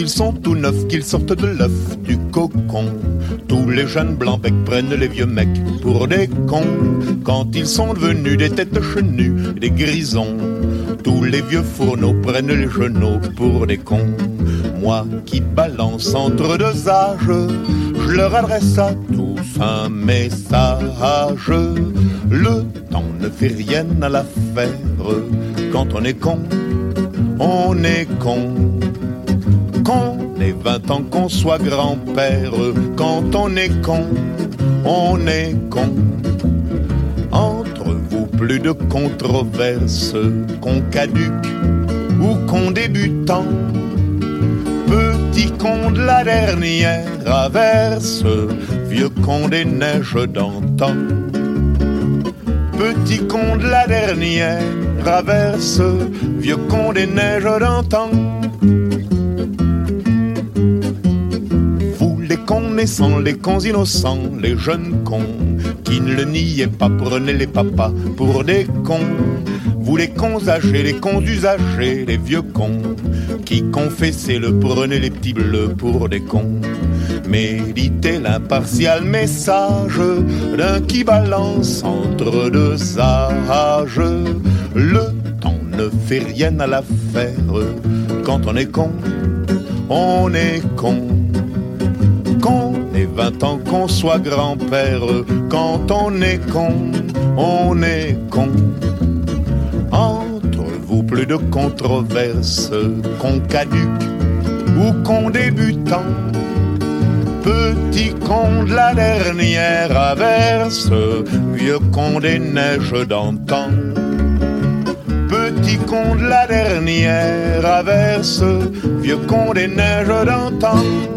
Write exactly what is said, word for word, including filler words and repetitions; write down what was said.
ils sont tout neufs, qu'ils sortent de l'œuf du cocon. Tous les jeunes blancs becs prennent les vieux mecs pour des cons. Quand ils sont devenus des têtes chenues, des grisons, tous les vieux fourneaux prennent les genoux pour des cons. Moi qui balance entre deux âges, je leur adresse à tous un message. Le temps ne fait rien à l'affaire. Quand on est con, on est con. Qu'on ait vingt ans, qu'on soit grand-père. Quand on est con, on est con. Entre vous, plus de controverses. Qu'on caduque ou qu'on débutant. Petit con de la dernière averse, vieux con des neiges d'antan. Petit con de la dernière averse, vieux con des neiges d'antan. Vous les cons naissants, les cons innocents, les jeunes cons qui ne le niaient pas, prenez les papas pour des cons. Vous les cons âgés, les cons usagés, les vieux cons qui confessaient le prenez les petits bleus pour des cons. Méditez l'impartial message d'un qui balance entre deux âges. Le temps ne fait rien à l'affaire. Quand on est con, on est con. Qu'on ait vingt ans, qu'on soit grand-père. Quand on est con, on est con. Entre vous, plus de controverses. Qu'on caduque ou qu'on débutant. Petit con de la dernière averse, vieux con des neiges d'antan. Petit con de la dernière averse, vieux con des neiges d'antan.